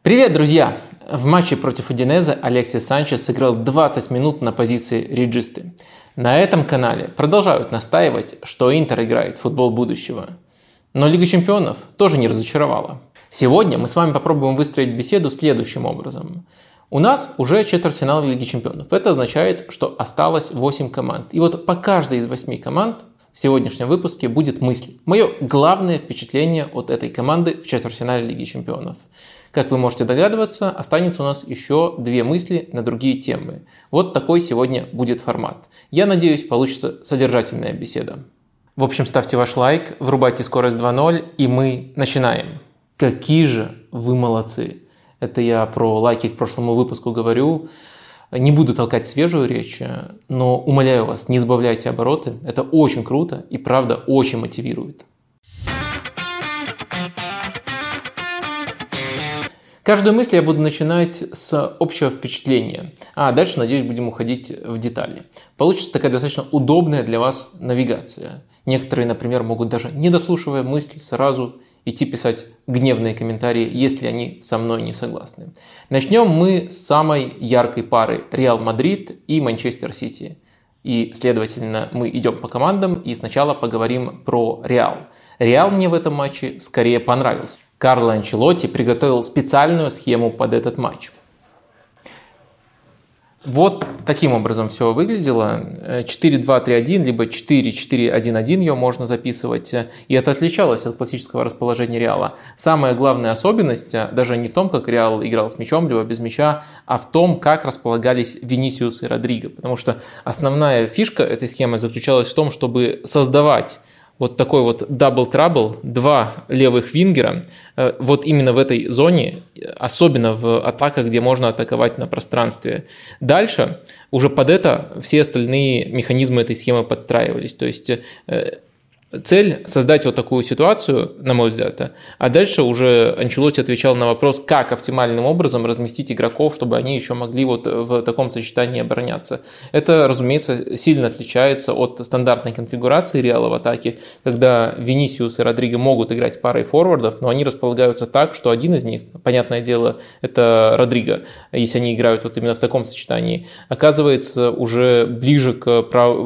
Привет, друзья! В матче против Удинезе Алексис Санчес сыграл 20 минут на позиции реджисты. На этом канале продолжают настаивать, что Интер играет в футбол будущего. Но Лига Чемпионов тоже не разочаровала. Сегодня мы с вами попробуем выстроить беседу следующим образом. У нас уже четвертьфинал Лиги Чемпионов. Это означает, что осталось 8 команд. И вот по каждой из 8 команд в сегодняшнем выпуске будет мысль. Мое главное впечатление от этой команды в четвертьфинале Лиги Чемпионов. Как вы можете догадываться, останется у нас еще 2 мысли на другие темы. Вот такой сегодня будет формат. Я надеюсь, получится содержательная беседа. В общем, ставьте ваш лайк, врубайте скорость 2.0, и мы начинаем. Какие же вы молодцы! Это я про лайки к прошлому выпуску говорю. Не буду толкать свежую речь, но умоляю вас, не сбавляйте обороты. Это очень круто и, правда, очень мотивирует. Каждую мысль я буду начинать с общего впечатления, а дальше, надеюсь, будем уходить в детали. Получится такая достаточно удобная для вас навигация. Некоторые, например, могут даже, не дослушивая мысль, сразу идти писать гневные комментарии, если они со мной не согласны. Начнем мы с самой яркой пары Реал Мадрид и Манчестер Сити. И, следовательно, мы идем по командам и сначала поговорим про Реал. Реал мне в этом матче скорее понравился. Карло Анчелотти приготовил специальную схему под этот матч. Вот таким образом все выглядело. 4-2-3-1, либо 4-4-1-1 ее можно записывать. И это отличалось от классического расположения Реала. Самая главная особенность даже не в том, как Реал играл с мячом, либо без мяча, а в том, как располагались Винисиус и Родриго. Потому что основная фишка этой схемы заключалась в том, чтобы создавать вот такой вот дабл-трабл, 2 левых вингера, вот именно в этой зоне, особенно в атаках, где можно атаковать на пространстве. Дальше уже под это все остальные механизмы этой схемы подстраивались. То есть цель создать вот такую ситуацию, на мой взгляд, а дальше уже Анчелотти отвечал на вопрос, как оптимальным образом разместить игроков, чтобы они еще могли вот в таком сочетании обороняться. Это, разумеется, сильно отличается от стандартной конфигурации Реала в атаке, когда Винисиус и Родриго могут играть парой форвардов, но они располагаются так, что один из них, понятное дело, это Родриго, если они играют вот именно в таком сочетании, оказывается уже ближе к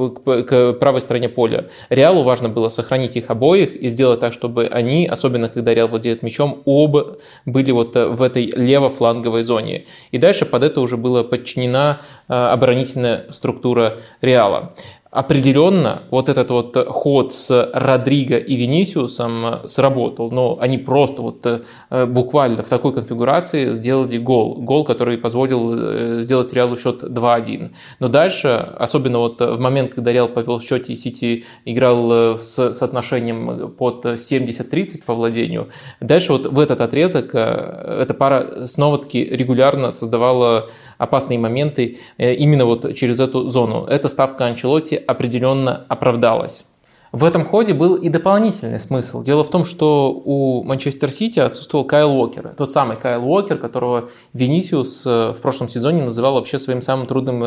правой стороне поля. Реалу важно было сохранить их обоих и сделать так, чтобы они, особенно когда Реал владеет мячом, оба были вот в этой левофланговой зоне. И дальше под это уже была подчинена оборонительная структура Реала. Определенно, вот этот вот ход с Родриго и Винисиусом сработал, но они просто вот буквально в такой конфигурации сделали гол. Гол, который позволил сделать Реалу счет 2-1. Но дальше, особенно вот в момент, когда Реал повел в счете и Сити играл с соотношением под 70-30 по владению, дальше вот в этот отрезок эта пара снова-таки регулярно создавала опасные моменты именно вот через эту зону. Эта ставка Анчелотти определенно оправдалась. В этом ходе был и дополнительный смысл. Дело в том, что у Манчестер Сити отсутствовал Кайл Уокер. Тот самый Кайл Уокер, которого Винисиус в прошлом сезоне называл вообще своим самым трудным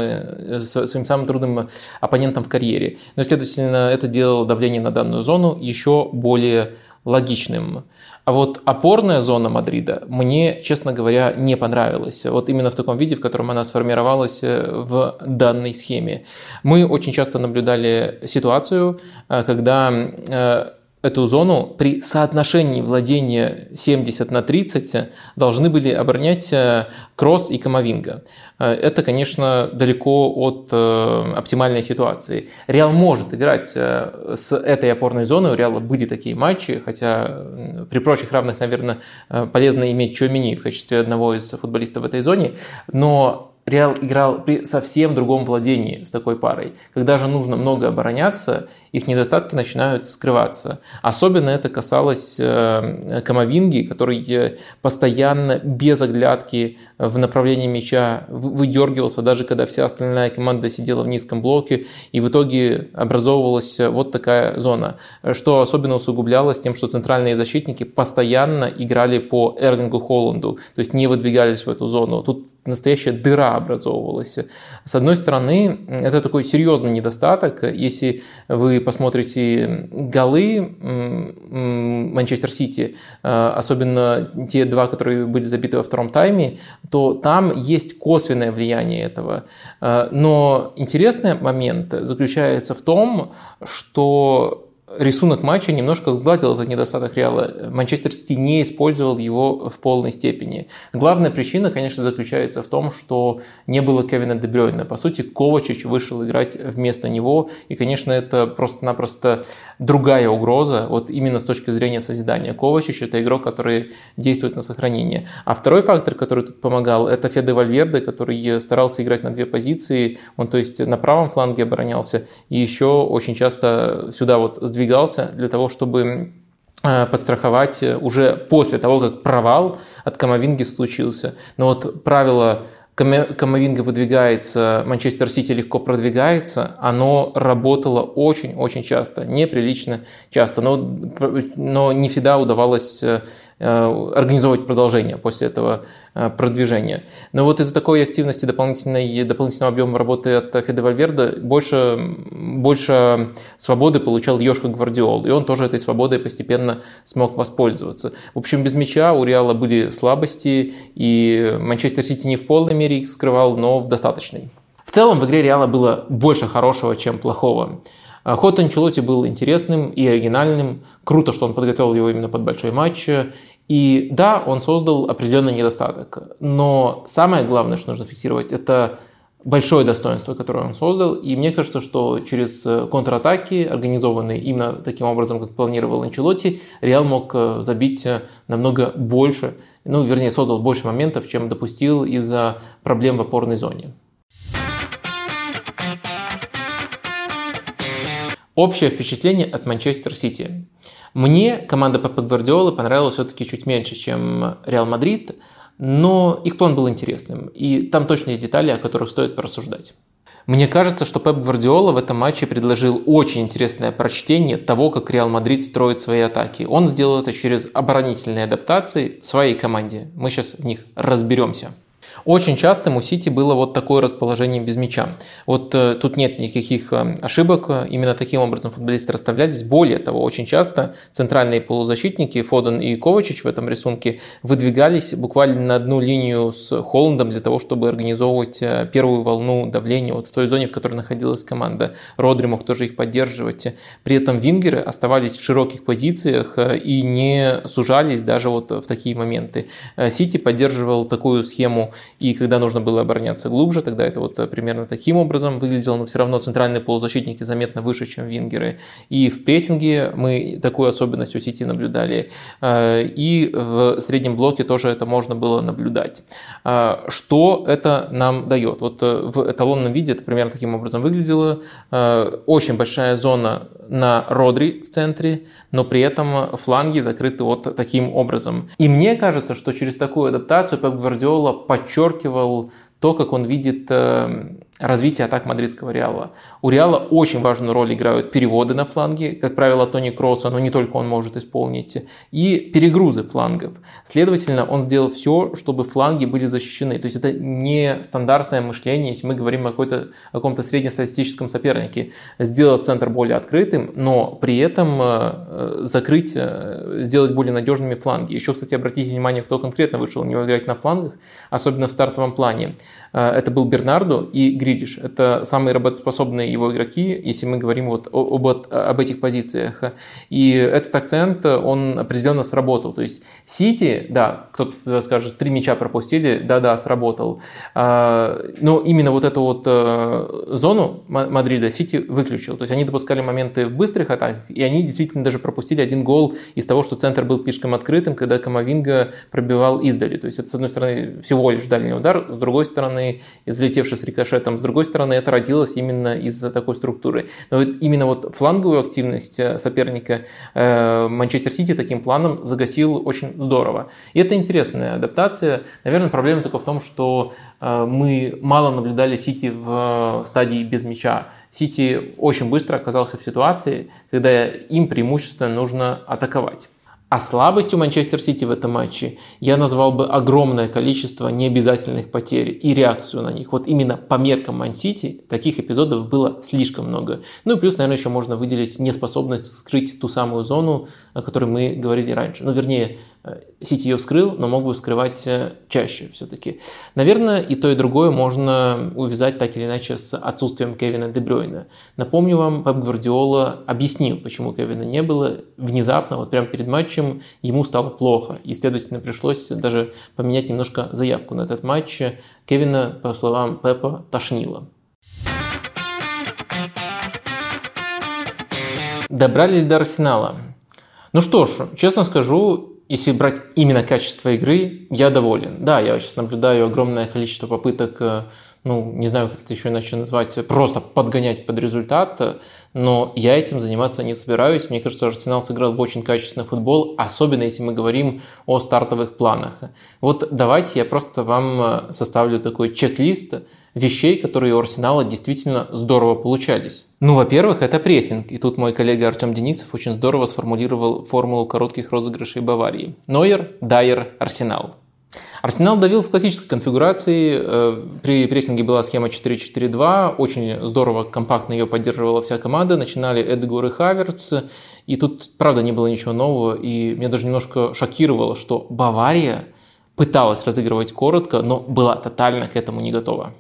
оппонентом в карьере. Но, следовательно, это делало давление на данную зону еще более логичным. А вот опорная зона Мадрида мне, честно говоря, не понравилась. Вот именно в таком виде, в котором она сформировалась в данной схеме. Мы очень часто наблюдали ситуацию, когда эту зону при соотношении владения 70-30 должны были оборонять Кросс и Камавинга. Это, конечно, далеко от оптимальной ситуации. Реал может играть с этой опорной зоной, у Реала были такие матчи, хотя при прочих равных, наверное, полезно иметь Чуамени в качестве одного из футболистов в этой зоне, но Реал играл при совсем другом владении с такой парой. Когда же нужно много обороняться, их недостатки начинают скрываться. Особенно это касалось Камавинги, который постоянно без оглядки в направлении мяча выдергивался, даже когда вся остальная команда сидела в низком блоке, и в итоге образовывалась вот такая зона. Что особенно усугублялось тем, что центральные защитники постоянно играли по Эрлингу Холланду, то есть не выдвигались в эту зону. Тут настоящая дыра дыра образовывалась. С одной стороны, это такой серьезный недостаток. Если вы посмотрите голы Манчестер Сити, особенно те два, которые были забиты во втором тайме, то там есть косвенное влияние этого. Но интересный момент заключается в том, что рисунок матча немножко сгладил этот недостаток Реала. Манчестер Сити не использовал его в полной степени. Главная причина, конечно, заключается в том, что не было Кевина Де Брюйна. По сути, Ковачич вышел играть вместо него. И, конечно, это просто-напросто другая угроза, вот именно с точки зрения созидания. Ковачич – это игрок, который действует на сохранение. А второй фактор, который тут помогал, это Феде Вальверде, который старался играть на две позиции. Он, то есть, на правом фланге оборонялся и еще очень часто сюда вот сдвигался для того, чтобы подстраховать уже после того, как провал от Камавинги случился. Но вот правило Камавинга выдвигается, Манчестер Сити легко продвигается, оно работало очень-очень часто, неприлично часто, но не всегда удавалось организовывать продолжение после этого продвижения. Но вот из-за такой активности дополнительного объема работы от Феде Вальверде больше свободы получал Йошка Гвардиол, и он тоже этой свободой постепенно смог воспользоваться. В общем, без мяча у Реала были слабости, и Манчестер Сити не в полной мере их скрывал, но в достаточной. В целом в игре Реала было больше хорошего, чем плохого. Ход Анчелотти был интересным и оригинальным. Круто, что он подготовил его именно под большой матч. И да, он создал определенный недостаток. Но самое главное, что нужно фиксировать, это большое достоинство, которое он создал. И мне кажется, что через контратаки, организованные именно таким образом, как планировал Анчелотти, Реал мог забить намного больше, создал больше моментов, чем допустил из-за проблем в опорной зоне. Общее впечатление от Манчестер Сити. Мне команда Пепа Гвардиолы понравилась все-таки чуть меньше, чем Реал Мадрид, но их план был интересным, и там точно есть детали, о которых стоит порассуждать. Мне кажется, что Пеп Гвардиола в этом матче предложил очень интересное прочтение того, как Реал Мадрид строит свои атаки. Он сделал это через оборонительные адаптации в своей команде. Мы сейчас в них разберемся. Очень частым у Сити было вот такое расположение без мяча. Вот тут нет никаких ошибок, именно таким образом футболисты расставлялись. Более того, очень часто центральные полузащитники Фоден и Ковачич в этом рисунке выдвигались буквально на одну линию с Холландом для того, чтобы организовывать первую волну давления вот в той зоне, в которой находилась команда. Родри мог тоже их поддерживать. При этом вингеры оставались в широких позициях и не сужались даже вот в такие моменты. Сити поддерживал такую схему, и когда нужно было обороняться глубже, тогда это вот примерно таким образом выглядело, но все равно центральные полузащитники заметно выше, чем вингеры. И в прессинге мы такую особенность у Сити наблюдали. И в среднем блоке тоже это можно было наблюдать. Что это нам дает? Вот в эталонном виде это примерно таким образом выглядело. Очень большая зона на Родри в центре, но при этом фланги закрыты вот таким образом. И мне кажется, что через такую адаптацию Пеп Гвардиола подчеркивал то, как он видит развитие атак мадридского Реала. У Реала очень важную роль играют переводы на фланге, как правило, Тони Кросса, но не только он может исполнить, и перегрузы флангов. Следовательно, он сделал все, чтобы фланги были защищены. То есть это не стандартное мышление, если мы говорим о каком-то среднестатистическом сопернике. Сделать центр более открытым, но при этом сделать более надежными фланги. Еще, кстати, обратите внимание, кто конкретно вышел у него играть на флангах, особенно в стартовом плане. Это был Бернардо и Грилиш. Это самые работоспособные его игроки, если мы говорим вот об этих позициях. И этот акцент, он определенно сработал. То есть Сити, да, кто-то скажет, 3 мяча пропустили, да, сработал. Но именно вот эту вот зону Мадрида Сити выключил. То есть они допускали моменты в быстрых атаках, и они действительно даже пропустили 1 гол из того, что центр был слишком открытым, когда Камавинга пробивал издали. То есть это, с одной стороны, всего лишь дальний удар, с другой стороны, взлетевший с рикошетом, с другой стороны, это родилось именно из-за такой структуры. Но вот именно вот фланговую активность соперника Манчестер Сити таким планом загасил очень здорово. И это интересная адаптация. Наверное, проблема только в том, что мы мало наблюдали Сити в стадии без мяча. Сити очень быстро оказался в ситуации, когда им преимущественно нужно атаковать. А слабостью Манчестер Сити в этом матче я назвал бы огромное количество необязательных потерь и реакцию на них. Вот именно по меркам Ман-Сити таких эпизодов было слишком много. Ну и плюс, наверное, еще можно выделить неспособность вскрыть ту самую зону, о которой мы говорили раньше. Ну, вернее, Сити ее вскрыл, но мог бы вскрывать чаще все-таки. Наверное, и то, и другое можно увязать так или иначе с отсутствием Кевина Де Брюйна. Напомню вам, Пеп Гвардиола объяснил, почему Кевина не было. Внезапно, вот прямо перед матчем, ему стало плохо. И, следовательно, пришлось даже поменять немножко заявку на этот матч. Кевина, по словам Пепа, тошнило. Добрались до Арсенала. Ну что ж, честно скажу, если брать именно качество игры, я доволен. Да, я сейчас наблюдаю огромное количество попыток, не знаю, как это еще иначе назвать, просто подгонять под результат, но я этим заниматься не собираюсь. Мне кажется, Арсенал сыграл в очень качественный футбол, особенно если мы говорим о стартовых планах. Вот давайте я просто вам составлю такой чек-лист вещей, которые у Арсенала действительно здорово получались. Во-первых, это прессинг. И тут мой коллега Артем Денисов очень здорово сформулировал формулу коротких розыгрышей Баварии. Нойер, Дайер, Арсенал. Арсенал давил в классической конфигурации. При прессинге была схема 4-4-2. Очень здорово, компактно ее поддерживала вся команда. Начинали Эдегор и Хаверц. И тут, правда, не было ничего нового. И меня даже немножко шокировало, что Бавария пыталась разыгрывать коротко, но была тотально к этому не готова.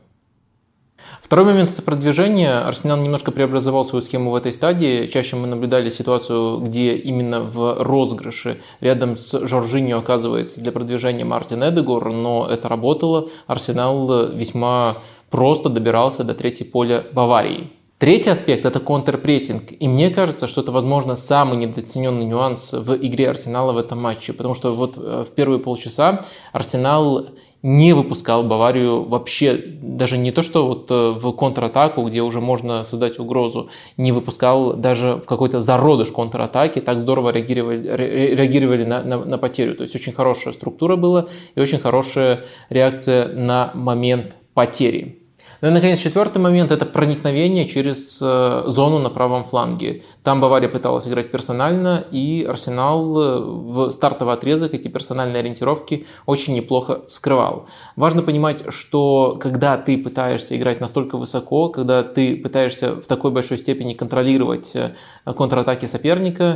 Второй момент – это продвижение. Арсенал немножко преобразовал свою схему в этой стадии. Чаще мы наблюдали ситуацию, где именно в розыгрыше рядом с Жоржиньо оказывается для продвижения Мартин Эдегор, но это работало. Арсенал весьма просто добирался до третьего поля Баварии. Третий аспект – это контрпрессинг. И мне кажется, что это, возможно, самый недооцененный нюанс в игре Арсенала в этом матче. Потому что вот в первые полчаса Арсенал не выпускал Баварию вообще, даже не то, что вот в контратаку, где уже можно создать угрозу, не выпускал даже в какой-то зародыш контратаки, так здорово реагировали на потерю. То есть очень хорошая структура была и очень хорошая реакция на момент потери. Ну и, наконец, четвертый момент – это проникновение через зону на правом фланге. Там Бавария пыталась играть персонально, и Арсенал в стартовый отрезок эти персональные ориентировки очень неплохо вскрывал. Важно понимать, что когда ты пытаешься играть настолько высоко, когда ты пытаешься в такой большой степени контролировать контратаки соперника,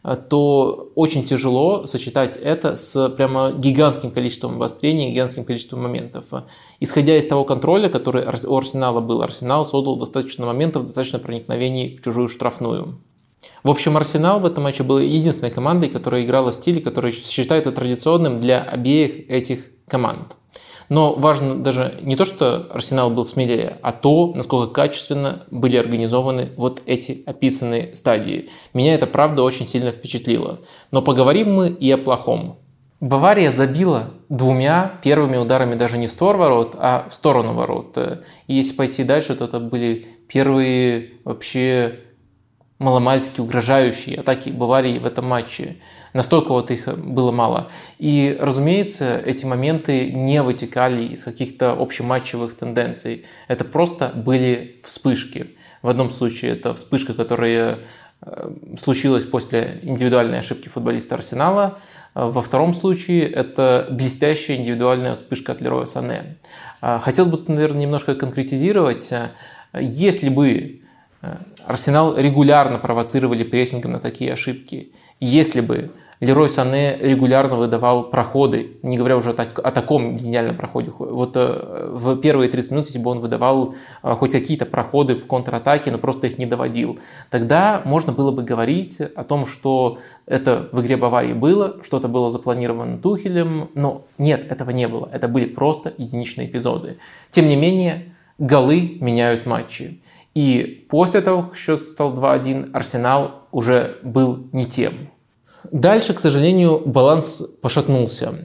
то очень тяжело сочетать это с прямо гигантским количеством обострений, гигантским количеством моментов. Исходя из того контроля, который у Арсенала был, Арсенал создал достаточно моментов, достаточно проникновений в чужую штрафную. В общем, Арсенал в этом матче был единственной командой, которая играла в стиле, который считается традиционным для обеих этих команд. Но важно даже не то, что Арсенал был смелее, а то, насколько качественно были организованы вот эти описанные стадии. Меня это, правда, очень сильно впечатлило. Но поговорим мы и о плохом. Бавария забила двумя первыми ударами даже не в створ ворот, а в сторону ворот. И если пойти дальше, то это были первые вообще маломальски угрожающие атаки Баварии в этом матче. Настолько вот их было мало. И, разумеется, эти моменты не вытекали из каких-то общематчевых тенденций. Это просто были вспышки. В одном случае это вспышка, которая случилась после индивидуальной ошибки футболиста Арсенала. Во втором случае это блестящая индивидуальная вспышка от Лероя Сане. Хотелось бы, наверное, немножко конкретизировать. Если бы Арсенал регулярно провоцировали прессингом на такие ошибки, если бы Лерой Сане регулярно выдавал проходы, не говоря уже о таком гениальном проходе. Вот в первые 30 минут, если бы он выдавал хоть какие-то проходы в контратаке, но просто их не доводил, тогда можно было бы говорить о том, что это в игре Баварии было, что-то было запланировано Тухелем, но нет, этого не было. Это были просто единичные эпизоды. Тем не менее, голы меняют матчи. И после того, как счет стал 2-1, Арсенал уже был не тем. Дальше, к сожалению, баланс пошатнулся.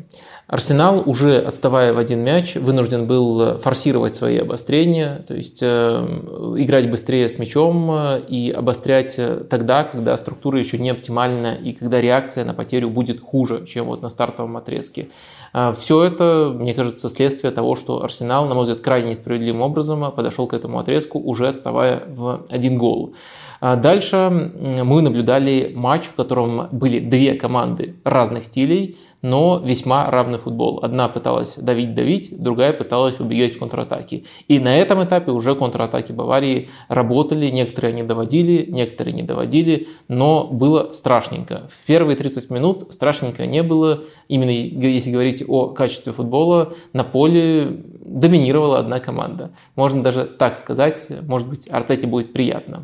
Арсенал, уже отставая в один мяч, вынужден был форсировать свои обострения, то есть играть быстрее с мячом и обострять тогда, когда структура еще не оптимальна и когда реакция на потерю будет хуже, чем вот на стартовом отрезке. Все это, мне кажется, следствие того, что Арсенал, на мой взгляд, крайне несправедливым образом подошел к этому отрезку, уже отставая в 1 гол. Дальше мы наблюдали матч, в котором были две команды разных стилей, но весьма равный футбол. Одна пыталась давить, другая пыталась убегать в контратаки. И на этом этапе уже контратаки Баварии работали, некоторые они доводили, некоторые не доводили, но было страшненько. В первые 30 минут страшненько не было. Именно если говорить о качестве футбола, на поле доминировала одна команда. Можно даже так сказать, может быть, Артете будет приятно.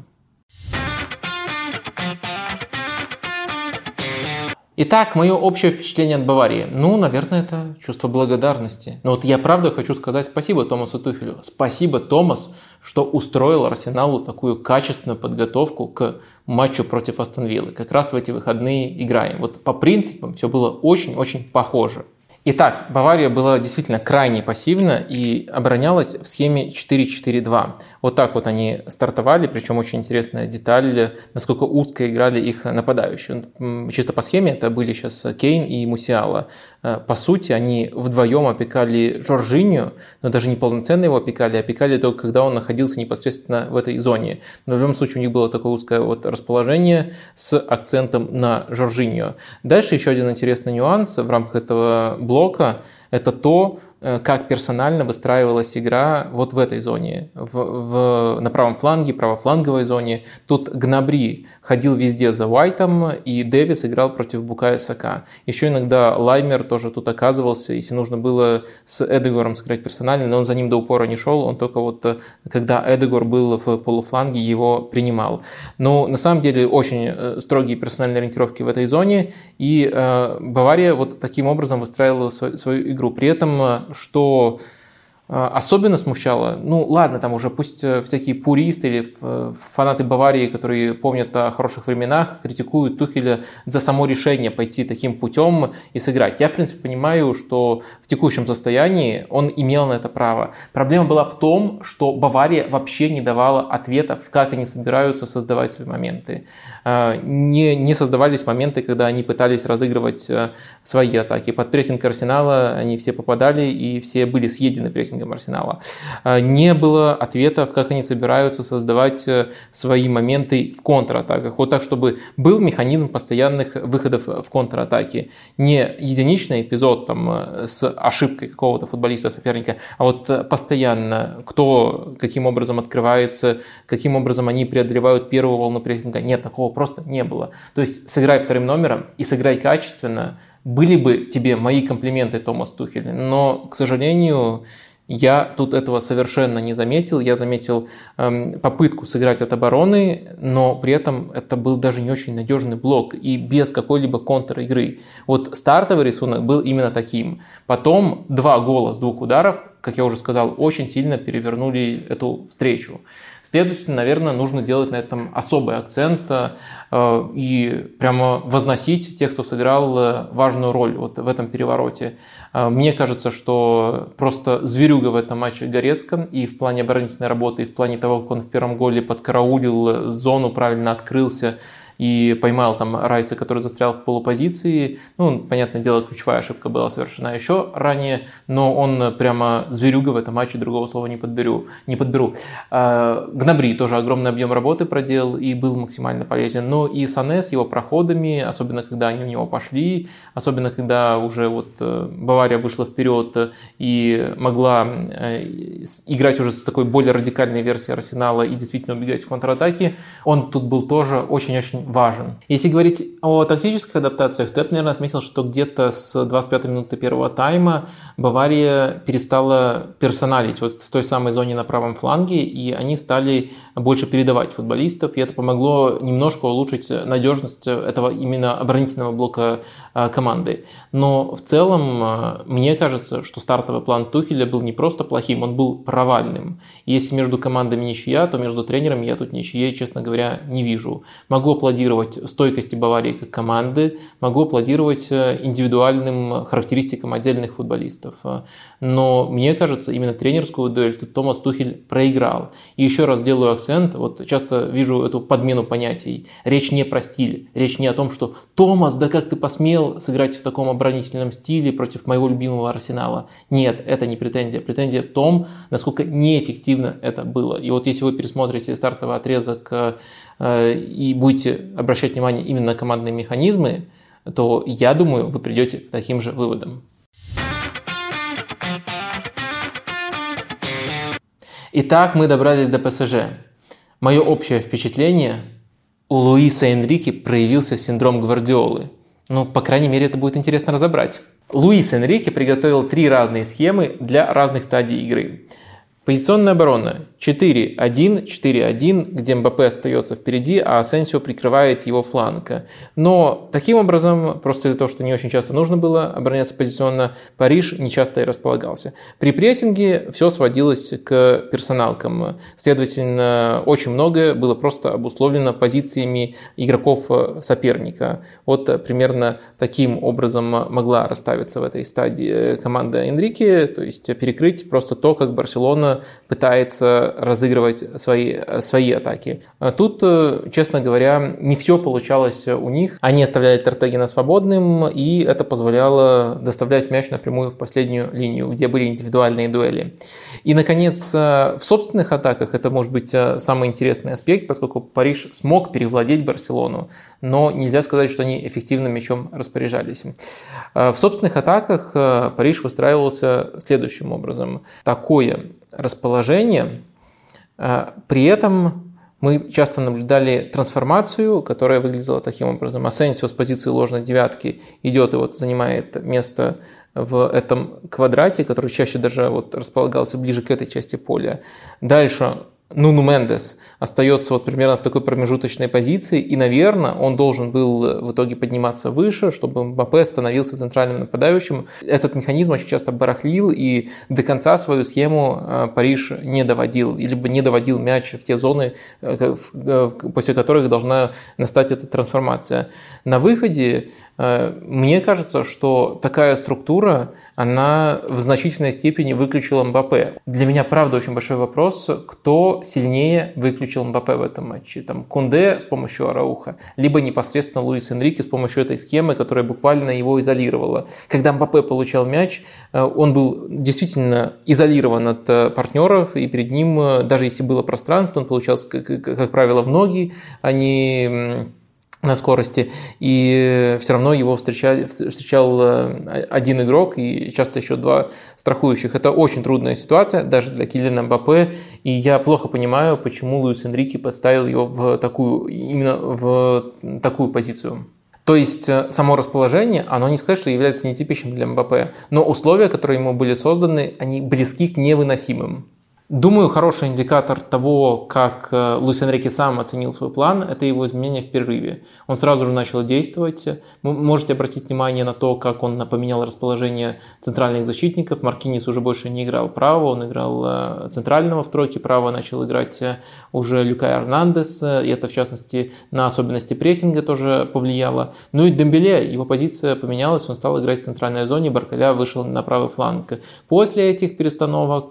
Итак, мое общее впечатление от Баварии. Наверное, это чувство благодарности. Но вот я правда хочу сказать спасибо Томасу Тухелю. Спасибо, Томас, что устроил Арсеналу такую качественную подготовку к матчу против Астон Виллы. Как раз в эти выходные играем. Вот по принципам все было очень-очень похоже. Итак, Бавария была действительно крайне пассивна и оборонялась в схеме 4-4-2. Вот так вот они стартовали, причем очень интересная деталь, насколько узко играли их нападающие. Чисто по схеме это были сейчас Кейн и Мусиала. По сути, они вдвоем опекали Жоржиньо, но даже не полноценно его опекали, а опекали только когда он находился непосредственно в этой зоне. Но в любом случае у них было такое узкое расположение с акцентом на Жоржиньо. Дальше еще один интересный нюанс в рамках этого блока – это то, как персонально выстраивалась игра вот в этой зоне, на правом фланге, правофланговой зоне. Тут Гнабри ходил везде за Уайтом, и Дэвис играл против Букая Сака. Еще иногда Лаймер тоже тут оказывался, если нужно было с Эдегором сыграть персонально, но он за ним до упора не шел, он только вот когда Эдегор был в полуфланге, его принимал. Но на самом деле очень строгие персональные ориентировки в этой зоне, и Бавария вот таким образом выстраивала свою игру. При этом, что особенно смущало, ладно, там уже пусть всякие пуристы или фанаты Баварии, которые помнят о хороших временах, критикуют Тухеля за само решение пойти таким путем и сыграть. Я, в принципе, понимаю, что в текущем состоянии он имел на это право. Проблема была в том, что Бавария вообще не давала ответов, как они собираются создавать свои моменты. Не создавались моменты, когда они пытались разыгрывать свои атаки. Под прессинг Арсенала они все попадали и все были съедены прессингом Арсенала. Не было ответов, как они собираются создавать свои моменты в контратаках. Вот так, чтобы был механизм постоянных выходов в контратаке. Не единичный эпизод с ошибкой какого-то футболиста, соперника, а вот постоянно, кто каким образом открывается, каким образом они преодолевают первую волну прессинга. Нет, такого просто не было. То есть сыграй вторым номером и сыграй качественно. Были бы тебе мои комплименты, Томас Тухель, но, к сожалению, я тут этого совершенно не заметил. Я заметил попытку сыграть от обороны, но при этом это был даже не очень надежный блок и без какой-либо контр-игры. Вот стартовый рисунок был именно таким. Потом 2 гола с 2 ударов, как я уже сказал, очень сильно перевернули эту встречу. Следовательно, наверное, нужно делать на этом особый акцент и прямо возносить тех, кто сыграл важную роль вот в этом перевороте. Мне кажется, что просто зверюга в этом матче Горецко и в плане оборонительной работы, и в плане того, как он в первом голе подкараулил зону, правильно открылся и поймал там Райса, который застрял в полупозиции. Понятное дело, ключевая ошибка была совершена еще ранее, но он прямо зверюга в этом матче, другого слова не подберу. Гнабри тоже огромный объем работы проделал и был максимально полезен. Но и Сане с его проходами, особенно когда они у него пошли, особенно когда уже Бавария вышла вперед и могла играть уже с такой более радикальной версией Арсенала и действительно убегать в контратаке, он тут был тоже очень-очень важен. Если говорить о тактических адаптациях, то я бы, наверное, отметил, что где-то с 25-й минуты первого тайма Бавария перестала персоналить вот в той самой зоне на правом фланге, и они стали больше передавать футболистов, и это помогло немножко улучшить надежность этого именно оборонительного блока команды. Но в целом, мне кажется, что стартовый план Тухеля был не просто плохим, он был провальным. И если между командами ничья, то между тренерами я тут ничьей, честно говоря, не вижу. Могу аплодировать аплодировать стойкости Баварии как команды, могу аплодировать индивидуальным характеристикам отдельных футболистов. Но мне кажется, именно тренерскую дуэль тут Томас Тухель проиграл. И еще раз делаю акцент, вот часто вижу эту подмену понятий. Речь не про стиль, речь не о том, что «Томас, да как ты посмел сыграть в таком оборонительном стиле против моего любимого Арсенала». Нет, это не претензия. Претензия в том, насколько неэффективно это было. И вот если вы пересмотрите стартовый отрезок и будете обращать внимание именно на командные механизмы, то, я думаю, вы придете к таким же выводам. Итак, мы добрались до ПСЖ. Мое общее впечатление – у Луиса Энрике проявился синдром Гвардиолы. Ну, по крайней мере, это будет интересно разобрать. Луис Энрике приготовил 3 разные схемы для разных стадий игры. Позиционная оборона 4-1, 4-1, где Мбаппе остается впереди, а Асенсио прикрывает его фланг. Но таким образом, просто из-за того, что не очень часто нужно было обороняться позиционно, Париж не часто и располагался. При прессинге все сводилось к персоналкам. Следовательно, очень многое было просто обусловлено позициями игроков соперника. Вот примерно таким образом могла расставиться в этой стадии команда Энрике, то есть перекрыть просто то, как Барселона пытается разыгрывать свои атаки. Тут, честно говоря, не все получалось у них. Они оставляли Тер Стегена свободным, и это позволяло доставлять мяч напрямую в последнюю линию, где были индивидуальные дуэли. И, наконец, в собственных атаках это может быть самый интересный аспект, поскольку Париж смог перевладеть Барселону, но нельзя сказать, что они эффективно мячом распоряжались. В собственных атаках Париж выстраивался следующим образом. Такое расположение. При этом мы часто наблюдали трансформацию, которая выглядела таким образом. Асенсио с позиции ложной девятки идет и вот занимает место в этом квадрате, который чаще даже вот располагался ближе к этой части поля. Дальше Нуну Мендес остается вот примерно в такой промежуточной позиции, и, наверное, он должен был в итоге подниматься выше, чтобы Мбаппе становился центральным нападающим. Этот механизм очень часто барахлил, и до конца свою схему Париж не доводил, либо не доводил мяч в те зоны, после которых должна настать эта трансформация. На выходе мне кажется, что такая структура, она в значительной степени выключила Мбаппе. Для меня, правда, очень большой вопрос, кто сильнее выключил Мбаппе в этом матче. Там Кунде с помощью Арауха, либо непосредственно Луис Энрике с помощью этой схемы, которая буквально его изолировала. Когда Мбаппе получал мяч, он был действительно изолирован от партнеров, и перед ним, даже если было пространство, он получал, как правило, в ноги, а не на скорости, и все равно его встречал один игрок и часто еще 2 страхующих. Это очень трудная ситуация даже для Килиана Мбаппе, и я плохо понимаю, почему Луис Энрике подставил его именно в такую позицию. То есть само расположение, оно не сказать, что является нетипичным для Мбаппе, но условия, которые ему были созданы, они близки к невыносимым. Думаю, хороший индикатор того, как Луис Энрике сам оценил свой план, это его изменения в перерыве. Он сразу же начал действовать. Вы можете обратить внимание на то, как он поменял расположение центральных защитников. Маркинис уже больше не играл право, он играл центрального в тройке право, начал играть уже Люка Эрнандес, и это, в частности, на особенности прессинга тоже повлияло. Ну и Дембеле, его позиция поменялась, он стал играть в центральной зоне, Баркаля вышел на правый фланг. После этих перестановок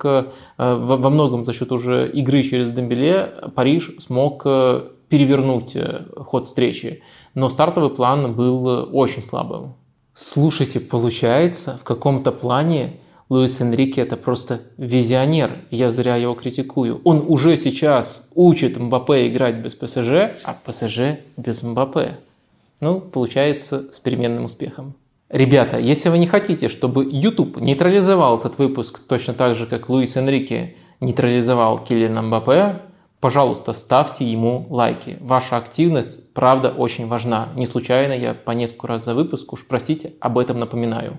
во многом за счет уже игры через Дембеле Париж смог перевернуть ход встречи, но стартовый план был очень слабым. Слушайте, получается, в каком-то плане Луис Энрике это просто визионер, я зря его критикую. Он уже сейчас учит Мбаппе играть без ПСЖ, а ПСЖ без Мбаппе. Ну, получается, с переменным успехом. Ребята, если вы не хотите, чтобы YouTube нейтрализовал этот выпуск точно так же, как Луис Энрике нейтрализовал Килиана Мбаппе, пожалуйста, ставьте ему лайки. Ваша активность, правда, очень важна. Не случайно я по несколько раз за выпуск, уж простите, об этом напоминаю.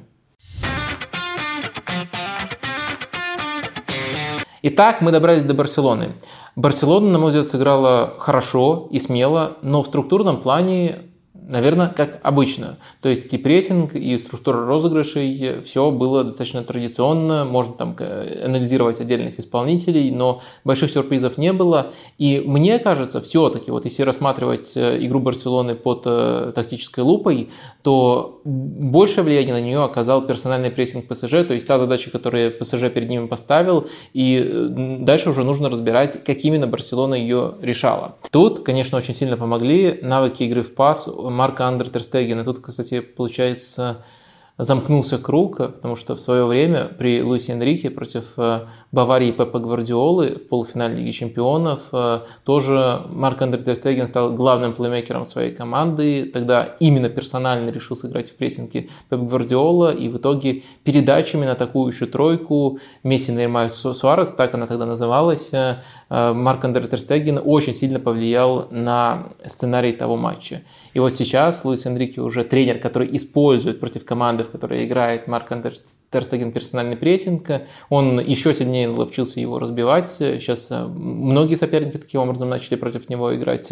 Итак, мы добрались до Барселоны. Барселона, на мой взгляд, сыграла хорошо и смело, но в структурном плане наверное, как обычно. То есть и прессинг, и структура розыгрышей, все было достаточно традиционно. Можно там анализировать отдельных исполнителей, но больших сюрпризов не было. И мне кажется, все-таки, вот если рассматривать игру Барселоны под тактической лупой, то большее влияние на нее оказал персональный прессинг ПСЖ, то есть та задача, которую ПСЖ перед ними поставил, и дальше уже нужно разбирать, как именно Барселона ее решала. Тут, конечно, очень сильно помогли навыки игры в пас Марка-Андре тер Стегена. Тут, кстати, получается, замкнулся круг, потому что в свое время при Луисе Энрике против Баварии Пепа Гвардиолы в полуфинале Лиги Чемпионов тоже Марк-Андре тер Стеген стал главным плеймейкером своей команды. Тогда именно персонально решил сыграть в прессинге Пеп Гвардиола, и в итоге передачами на атакующую тройку Месси, Неймар, Суарес, так она тогда называлась, Марк-Андре тер Стеген очень сильно повлиял на сценарий того матча. И вот сейчас Луис Энрике уже тренер, который использует против команды, в которой играет Марк-Андре тер Стеген, персональный прессинг. Он еще сильнее наловчился его разбивать. Сейчас многие соперники таким образом начали против него играть.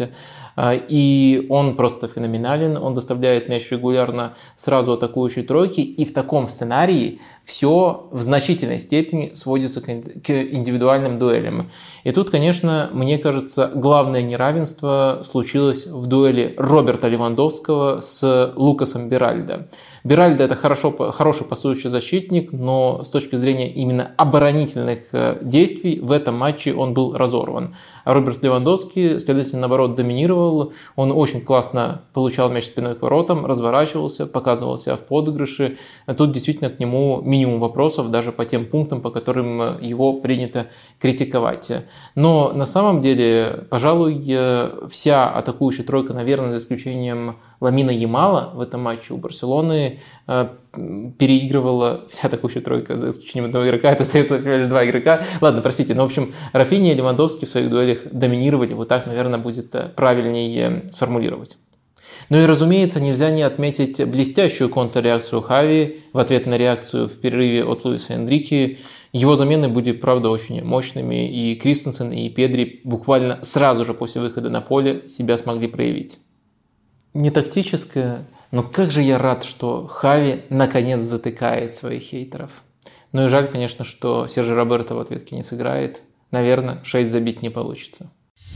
И он просто феноменален. Он доставляет мяч регулярно сразу атакующей тройки. И в таком сценарии все в значительной степени сводится к индивидуальным дуэлям. И тут, конечно, мне кажется, главное неравенство случилось в дуэли Роберта Левандовского с Лукасом Беральдо. Беральдо – это хороший пасующий защитник, но с точки зрения именно оборонительных действий в этом матче он был разорван. А Роберт Левандовский, следовательно, наоборот, доминировал. Он очень классно получал мяч спиной к воротам, разворачивался, показывал себя в подыгрыше. Тут действительно к нему минимум вопросов, даже по тем пунктам, по которым его принято критиковать. Но на самом деле, пожалуй, вся атакующая тройка, наверное, за исключением Ламина Ямала в этом матче у Барселоны переигрывала вся атакующая тройка, за исключением одного игрока, это остается всего лишь 2 игрока. Ладно, простите, но в общем Рафинья и Левандовский в своих дуэлях доминировали, вот так, наверное, будет правильнее сформулировать. Ну и, разумеется, нельзя не отметить блестящую контрреакцию Хави в ответ на реакцию в перерыве от Луиса Энрике. Его замены были, правда, очень мощными, и Кристенсен, и Педри буквально сразу же после выхода на поле себя смогли проявить. Не тактическое, но как же я рад, что Хави наконец затыкает своих хейтеров. Ну и жаль, конечно, что Серджи Роберто в ответке не сыграет. Наверное, 6 забить не получится.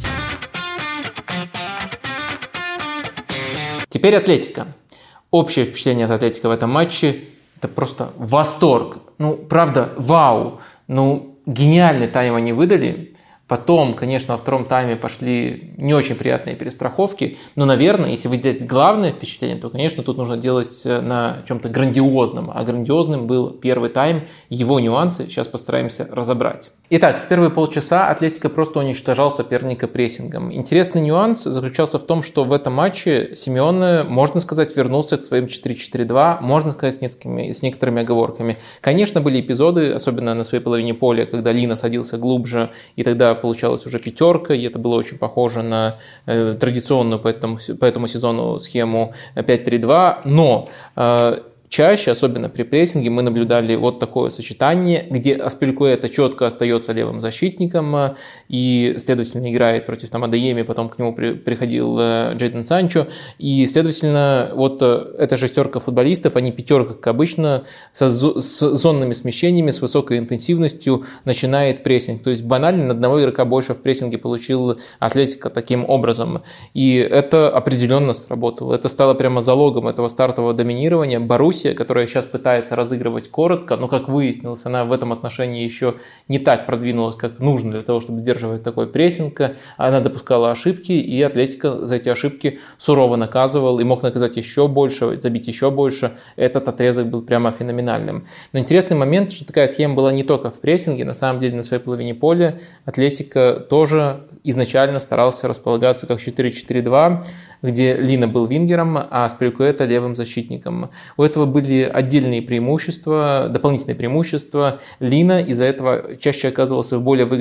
Теперь Атлетико. Общее впечатление от Атлетико в этом матче – это просто восторг. Ну, правда, вау. Ну, гениальный тайм они выдали. Потом, конечно, во втором тайме пошли не очень приятные перестраховки. Но, наверное, если выделять главное впечатление, то, конечно, тут нужно делать на чем-то грандиозном. А грандиозным был первый тайм. Его нюансы сейчас постараемся разобрать. Итак, в первые полчаса Атлетико просто уничтожал соперника прессингом. Интересный нюанс заключался в том, что в этом матче Симеоне, можно сказать, вернулся к своим 4-4-2, можно сказать, с некоторыми оговорками. Конечно, были эпизоды, особенно на своей половине поля, когда Лина садился глубже, и тогда получалась уже пятерка, и это было очень похоже на традиционную по этому сезону схему 5-3-2, но чаще, особенно при прессинге, мы наблюдали вот такое сочетание, где Аспилькуэта четко остается левым защитником и, следовательно, играет против Адееми, потом к нему приходил Джейдон Санчо, и, следовательно, вот эта шестерка футболистов, они пятерка, как обычно, с зонными смещениями, с высокой интенсивностью начинает прессинг. То есть банально на одного игрока больше в прессинге получил Атлетико таким образом. И это определенно сработало. Это стало прямо залогом этого стартового доминирования. Боруссия, которая сейчас пытается разыгрывать коротко, но, как выяснилось, она в этом отношении еще не так продвинулась, как нужно для того, чтобы сдерживать такой прессинг. Она допускала ошибки, и Атлетико за эти ошибки сурово наказывал и мог наказать еще больше, забить еще больше. Этот отрезок был прямо феноменальным. Но интересный момент, что такая схема была не только в прессинге, на самом деле на своей половине поля Атлетико тоже изначально старался располагаться как 4-4-2, где Лина был вингером, а Аспилькуэта левым защитником. У этого были отдельные преимущества, дополнительные преимущества. Лина из-за этого чаще оказывался в более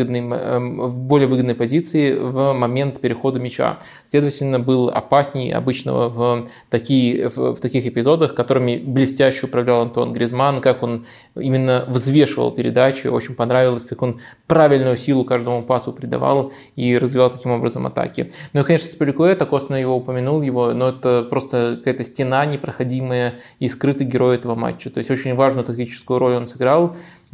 выгодной позиции в момент перехода мяча. Следовательно, был опаснее обычного в таких эпизодах, которыми блестяще управлял Антуан Гризманн, как он именно взвешивал передачи. Очень понравилось, как он правильную силу каждому пасу придавал и развивал таким образом атаки. Ну и, конечно, Аспиликуэта, косвенно его упомянул, но это просто какая-то стена непроходимая и скрытый герой этого матча. То есть очень важную тактическую роль он сыграл.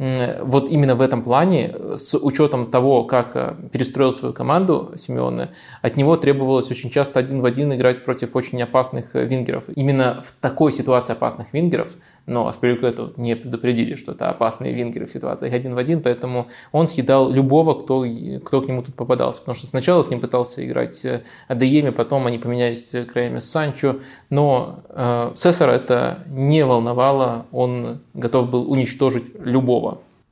Вот именно в этом плане, с учетом того, как перестроил свою команду Симеоне, от него требовалось очень часто 1 в 1 играть против очень опасных вингеров. Именно в такой ситуации опасных вингеров, но Аспиликуэту не предупредили, что это опасные вингеры в ситуациях 1 в 1, поэтому он съедал любого, кто к нему тут попадался. Потому что сначала с ним пытался играть Адееми, потом они поменялись краями с Санчо, но Сесара это не волновало, он готов был уничтожить любого.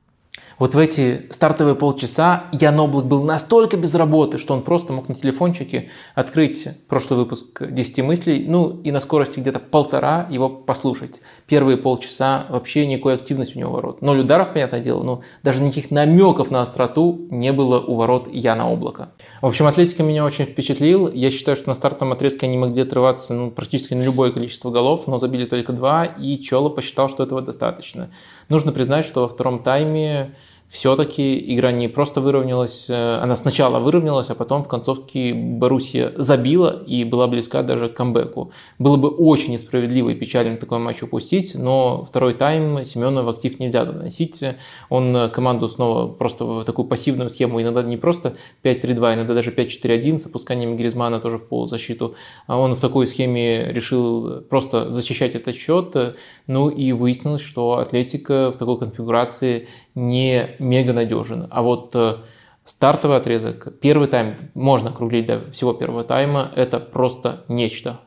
Вот в эти стартовые полчаса Ян Облак был настолько без работы, что он просто мог на телефончике открыть прошлый выпуск «10 мыслей», ну и на скорости где-то 1,5 его послушать. Первые полчаса вообще никакой активности у него у ворот. 0 ударов, понятное дело, но даже никаких намеков на остроту не было у ворот Яна Облака. В общем, Атлетико меня очень впечатлил. Я считаю, что на стартовом отрезке они могли отрываться практически на любое количество голов, но забили только 2, и Чоло посчитал, что этого достаточно. Нужно признать, что во втором тайме все-таки игра не просто выровнялась, она сначала выровнялась, а потом в концовке Боруссия забила и была близка даже к камбэку. Было бы очень несправедливо и печально такой матч упустить, но второй тайм Симеона в актив нельзя заносить. Он команду снова просто в такую пассивную схему, иногда не просто 5-3-2, иногда даже 5-4-1 с опусканием Гризманна тоже в полузащиту. Он в такой схеме решил просто защищать этот счет. Ну и выяснилось, что Атлетико в такой конфигурации не мега надежен. А вот стартовый отрезок, первый тайм, можно округлить до всего первого тайма, это просто нечто.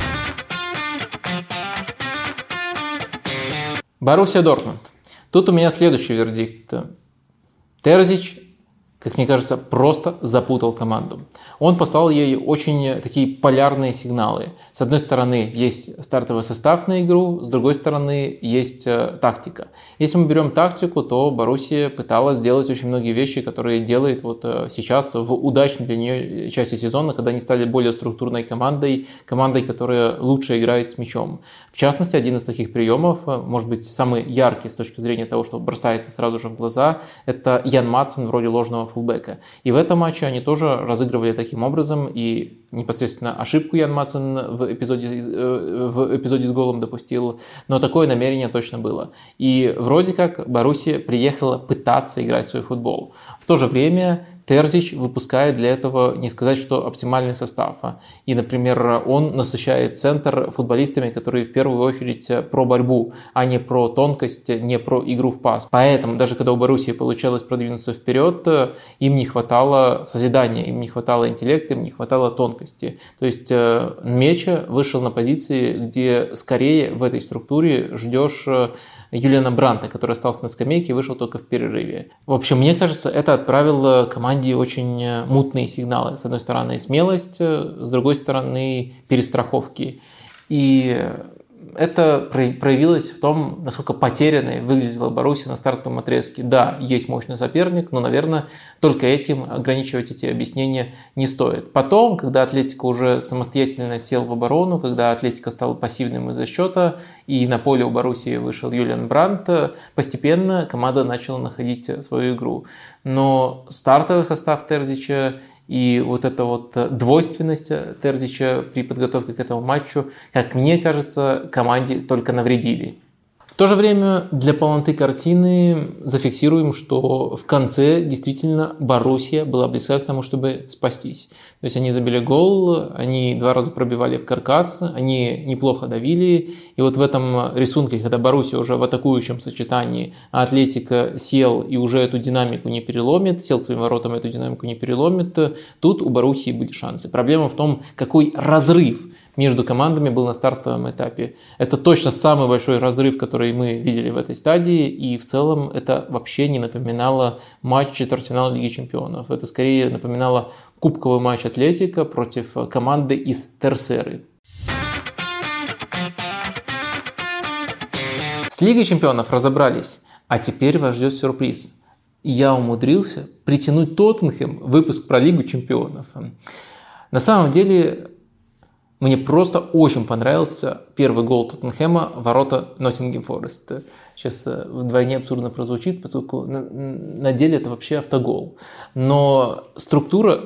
Боруссия Дортмунд. Тут у меня следующий вердикт. Терзич, как мне кажется, просто запутал команду. Он послал ей очень такие полярные сигналы. С одной стороны, есть стартовый состав на игру, с другой стороны, есть тактика. Если мы берем тактику, то Боруссия пыталась сделать очень многие вещи, которые делает вот сейчас в удачной для нее части сезона, когда они стали более структурной командой, которая лучше играет с мячом. В частности, один из таких приемов, может быть, самый яркий с точки зрения того, что бросается сразу же в глаза, это Ян Матсен вроде ложного фулбека. И в этом матче они тоже разыгрывали таким образом, и непосредственно ошибку Ян Матсен в эпизоде с голом допустил, но такое намерение точно было. И вроде как Боруссия приехала пытаться играть в свой футбол. В то же время Терзич выпускает для этого, не сказать, что оптимальный состав. И, например, он насыщает центр футболистами, которые в первую очередь про борьбу, а не про тонкость, не про игру в пас. Поэтому, даже когда у Боруссии получалось продвинуться вперед, им не хватало созидания, им не хватало интеллекта, им не хватало тонкости. То есть Меча вышел на позиции, где скорее в этой структуре ждешь Юлиана Бранта, который остался на скамейке и вышел только в перерыве. В общем, мне кажется, это отправило команде очень мутные сигналы. С одной стороны, смелость, с другой стороны, перестраховки. И это проявилось в том, насколько потерянной выглядела Боруссия на стартовом отрезке. Да, есть мощный соперник, но, наверное, только этим ограничивать эти объяснения не стоит. Потом, когда Атлетико уже самостоятельно сел в оборону, когда Атлетико стал пассивным из-за счета, и на поле у Боруссии вышел Юлиан Брандт, постепенно команда начала находить свою игру. Но стартовый состав Терзича и вот эта вот двойственность Терзича при подготовке к этому матчу, как мне кажется, команде только навредили. В то же время для полноты картины зафиксируем, что в конце действительно Боруссия была близка к тому, чтобы спастись. То есть они забили гол, они 2 раза пробивали в каркас, они неплохо давили. И вот в этом рисунке, когда Боруссия уже в атакующем сочетании, а Атлетико сел и уже эту динамику не переломит, сел к своим воротам, эту динамику не переломит, тут у Боруссии были шансы. Проблема в том, какой разрыв между командами был на стартовом этапе. Это точно самый большой разрыв, который мы видели в этой стадии, и в целом это вообще не напоминало матч четвертьфинала Лиги Чемпионов. Это скорее напоминало кубковый матч Атлетико против команды из Терцеры. С Лигой чемпионов разобрались, а теперь вас ждет сюрприз. Я умудрился притянуть Тоттенхэм в выпуск про Лигу чемпионов. На самом деле, мне просто очень понравился первый гол Тоттенхэма в ворота Ноттингем Форест. Сейчас вдвойне абсурдно прозвучит, поскольку на деле это вообще автогол. Но структура,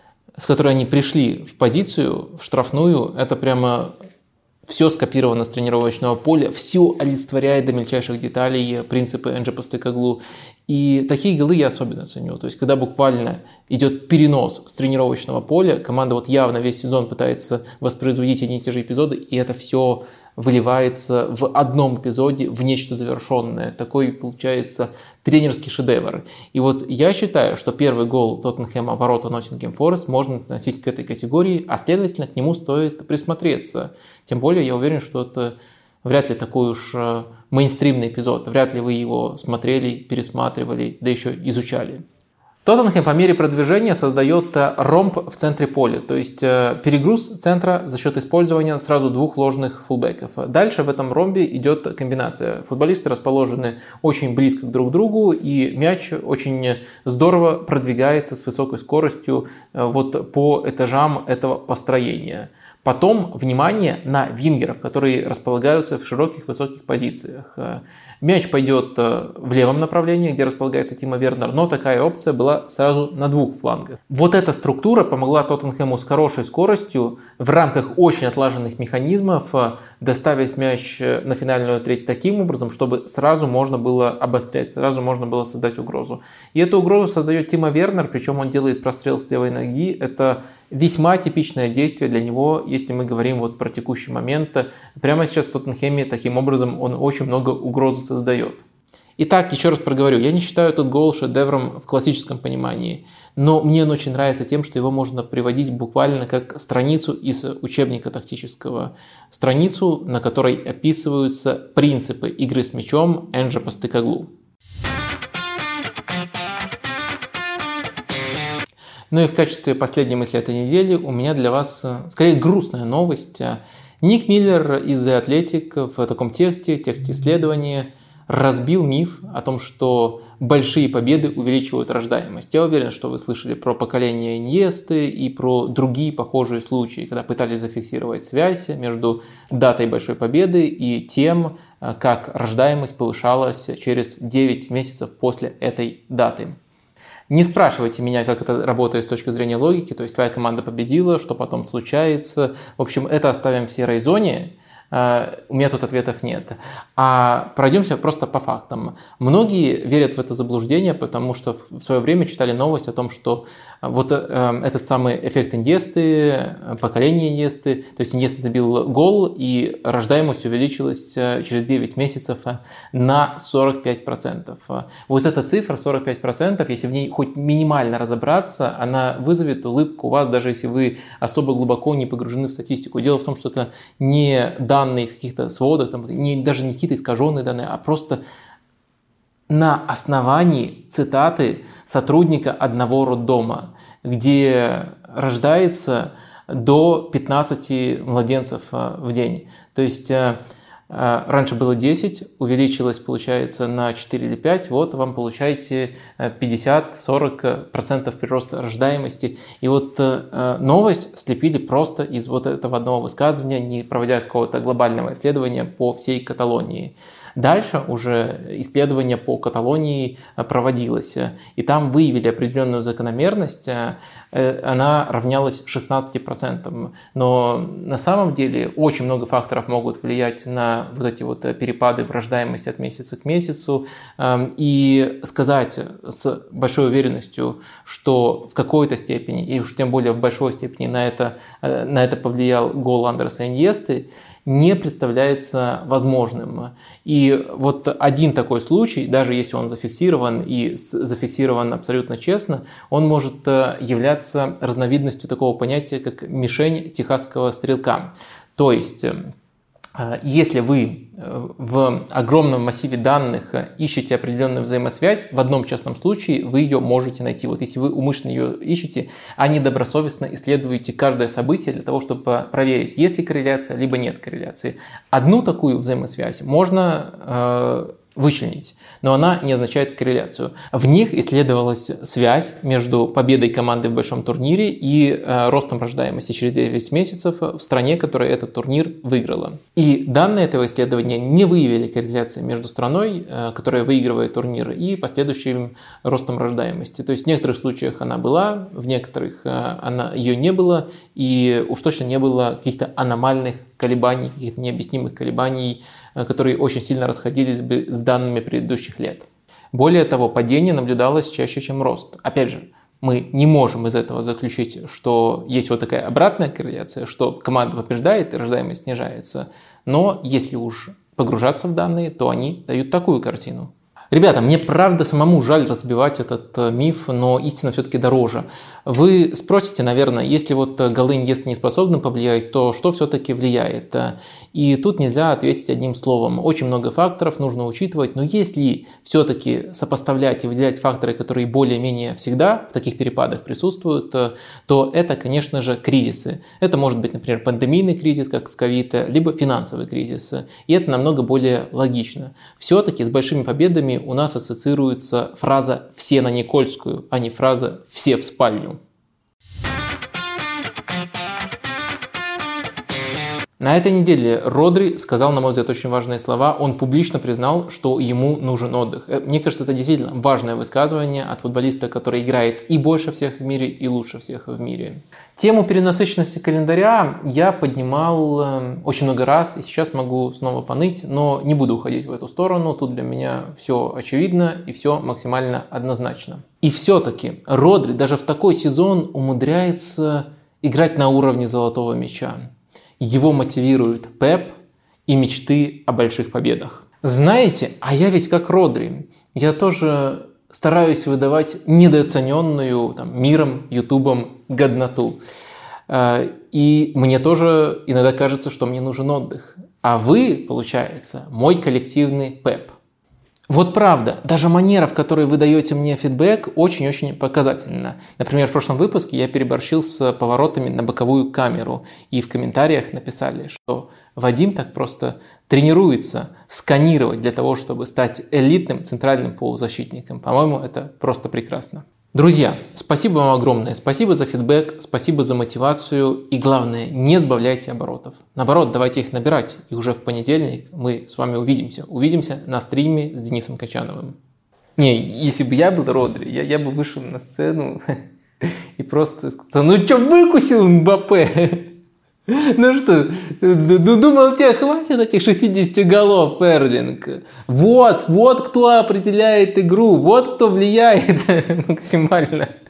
с которой они пришли в позицию, в штрафную, это прямо все скопировано с тренировочного поля, все олицетворяет до мельчайших деталей принципы Энджи Постекоглу. И такие голы я особенно ценю. То есть, когда буквально идет перенос с тренировочного поля, команда вот явно весь сезон пытается воспроизводить одни и те же эпизоды, и это все выливается в одном эпизоде в нечто завершенное. Такой получается тренерский шедевр. И вот я считаю, что первый гол Тоттенхэма в ворота Ноттингем Форест можно относить к этой категории, а следовательно к нему стоит присмотреться. Тем более я уверен, что это вряд ли такой уж мейнстримный эпизод. Вряд ли вы его смотрели, пересматривали, да еще изучали. Тоттенхэм по мере продвижения создает ромб в центре поля, то есть перегруз центра за счет использования сразу двух ложных фулбеков. Дальше в этом ромбе идет комбинация. Футболисты расположены очень близко друг к другу, и мяч очень здорово продвигается с высокой скоростью вот по этажам этого построения. Потом внимание на вингеров, которые располагаются в широких высоких позициях. Мяч пойдет в левом направлении, где располагается Тимо Вернер, но такая опция была сразу на двух флангах. Вот эта структура помогла Тоттенхэму с хорошей скоростью в рамках очень отлаженных механизмов доставить мяч на финальную треть таким образом, чтобы сразу можно было обострять, сразу можно было создать угрозу. И эту угрозу создает Тимо Вернер, причем он делает прострел с левой ноги. Это весьма типичное действие для него, если мы говорим вот про текущий момент. Прямо сейчас в Тоттенхэме таким образом он очень много угрозы создает. Итак, еще раз проговорю, я не считаю этот гол шедевром в классическом понимании, но мне он очень нравится тем, что его можно приводить буквально как страницу из учебника тактического. Страницу, на которой описываются принципы игры с мячом Энджи Постекоглу. Ну и в качестве последней мысли этой недели у меня для вас скорее грустная новость. Ник Миллер из The Athletic в таком тексте исследования разбил миф о том, что большие победы увеличивают рождаемость. Я уверен, что вы слышали про поколение Иньесты и про другие похожие случаи, когда пытались зафиксировать связь между датой большой победы и тем, как рождаемость повышалась через 9 месяцев после этой даты. Не спрашивайте меня, как это работает с точки зрения логики, то есть твоя команда победила, что потом случается. В общем, это оставим в серой зоне. У меня тут ответов нет. А пройдемся просто по фактам. Многие верят в это заблуждение, потому что в свое время читали новость о том, что вот этот самый эффект Иньесты, поколение Иньесты, то есть Иньеста забил гол, и рождаемость увеличилась через 9 месяцев на 45%. Вот эта цифра 45%, если в ней хоть минимально разобраться, она вызовет улыбку у вас, даже если вы особо глубоко не погружены в статистику. Дело в том, что это не данные из каких-то сводок, даже не какие-то искаженные данные, а просто на основании цитаты сотрудника одного роддома, где рождается до 15 младенцев в день. То есть раньше было 10, увеличилось, получается, на 4 или 5, вот вам получаете 50-40% прироста рождаемости. И вот новость слепили просто из вот этого одного высказывания, не проводя какого-то глобального исследования по всей Каталонии. Дальше уже исследование по Каталонии проводилось, и там выявили определенную закономерность, она равнялась 16%. Но на самом деле очень много факторов могут влиять на вот эти вот перепады в рождаемости от месяца к месяцу, и сказать с большой уверенностью, что в какой-то степени, и уж тем более в большой степени на это повлиял гол Андреса Иньесты, не представляется возможным. И вот один такой случай, даже если он зафиксирован и зафиксирован абсолютно честно, он может являться разновидностью такого понятия, как мишень техасского стрелка. То есть Если вы в огромном массиве данных ищете определенную взаимосвязь, в одном частном случае вы ее можете найти. Вот если вы умышленно ее ищете, а не добросовестно исследуете каждое событие для того, чтобы проверить, есть ли корреляция, либо нет корреляции. Одну такую взаимосвязь можно вычленить, но она не означает корреляцию. В них исследовалась связь между победой команды в большом турнире и ростом рождаемости через 9 месяцев в стране, которая этот турнир выиграла. И данные этого исследования не выявили корреляции между страной, которая выигрывает турнир, и последующим ростом рождаемости. То есть в некоторых случаях она была, в некоторых ее не было, и уж точно не было каких-то аномальных колебаний, каких-то необъяснимых колебаний, которые очень сильно расходились бы с данными предыдущих лет. Более того, падение наблюдалось чаще, чем рост. Опять же, мы не можем из этого заключить, что есть вот такая обратная корреляция, что команда побеждает и рождаемость снижается. Но если уж погружаться в данные, то они дают такую картину. Ребята, мне правда самому жаль разбивать этот миф, но истина все-таки дороже. Вы спросите, наверное, если вот голы инъезд не способны повлиять, то что все-таки влияет? И тут нельзя ответить одним словом. Очень много факторов нужно учитывать, но если все-таки сопоставлять и выделять факторы, которые более-менее всегда в таких перепадах присутствуют, то это, конечно же, кризисы. Это может быть, например, пандемийный кризис, как в ковид, либо финансовый кризис. И это намного более логично. Все-таки с большими победами у нас ассоциируется фраза «все на Никольскую», а не фраза «все в спальню». На этой неделе Родри сказал, на мой взгляд, очень важные слова. Он публично признал, что ему нужен отдых. Мне кажется, это действительно важное высказывание от футболиста, который играет и больше всех в мире, и лучше всех в мире. Тему перенасыщенности календаря я поднимал очень много раз, и сейчас могу снова поныть, но не буду уходить в эту сторону. Тут для меня все очевидно и все максимально однозначно. И все-таки Родри даже в такой сезон умудряется играть на уровне золотого мяча. Его мотивирует Пеп и мечты о больших победах. Знаете, а я ведь как Родри. Я тоже стараюсь выдавать недооцененную миром, ютубом годноту. И мне тоже иногда кажется, что мне нужен отдых. А вы, получается, мой коллективный Пеп. Вот правда, даже манера, в которой вы даете мне фидбэк, очень-очень показательна. Например, в прошлом выпуске я переборщил с поворотами на боковую камеру, и в комментариях написали, что Вадим так просто тренируется сканировать для того, чтобы стать элитным центральным полузащитником. По-моему, это просто прекрасно. Друзья, спасибо вам огромное. Спасибо за фидбэк, спасибо за мотивацию. И главное, не сбавляйте оборотов. Наоборот, давайте их набирать. И уже в понедельник мы с вами увидимся. Увидимся на стриме с Денисом Качановым. Не, если бы я был Родри, я бы вышел на сцену и просто сказал: ну что, выкусил Мбаппе? Ну что, думал, тебе хватит этих 60 голов, Эрлинг? Вот кто определяет игру, вот кто влияет максимально.